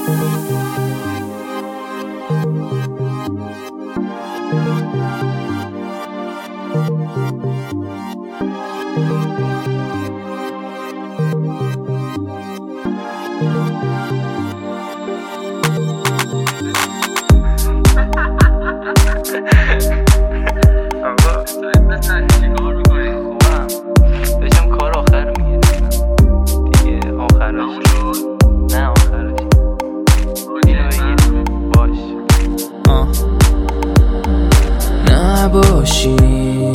نباشیم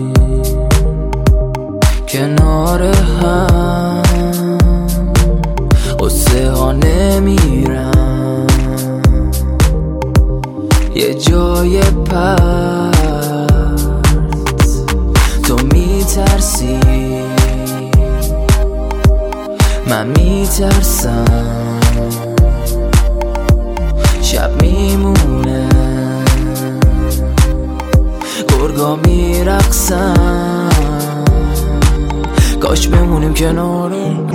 کنار هم، قصه ها نمیرن یه جای پرت. تو میترسی من میترسم، شب میمونه گرگا میرقصن، کاش بمونیم کنارم.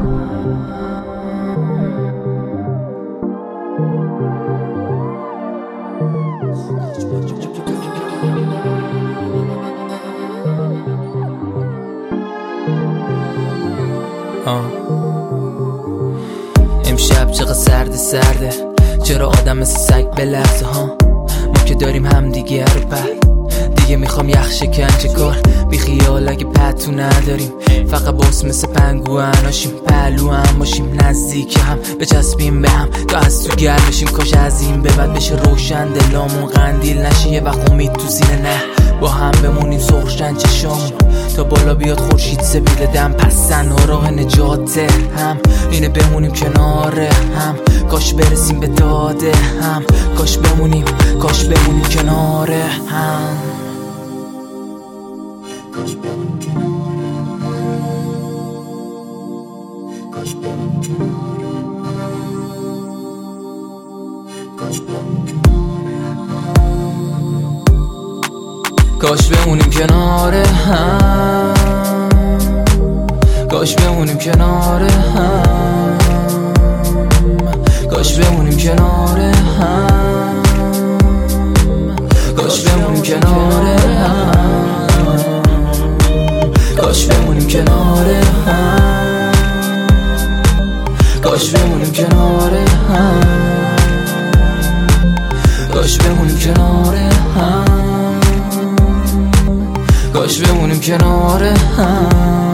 امشب چقدر سرده، چرا آدم مثل سگ به لحظه ها. ما که داریم هم دیگه رو دیگه میخوام یخ شکنجه کار بی خیال اگه پتو نداریم، فقط باس مثل پنگوئناشیم، پهلو هم باشیم نزدیک هم بچسبیم به هم تا از تو گرمشیم. کاش از این به بعد بشه روشن دلامون قندیل نشه یه وقت امید تو سینه، نه با هم بمونیم سرخشن چشامون تا بالا بیاد خورشید سپید دم. پس تنها راه نجاته هم اینه بمونیم کنار هم، کاش برسیم به داده هم، کاش بمونیم کنار هم. کاش بمونیم کنار هم، کاش بمونیم کنار هم، کاش بمونیم کنار هم، کاش بمونیم کنار هم، کاش بمونیم کنار هم، کاش بمونیم کنار هم، کاش بمونیم کنار هم، کاش بمونیم کنار هم.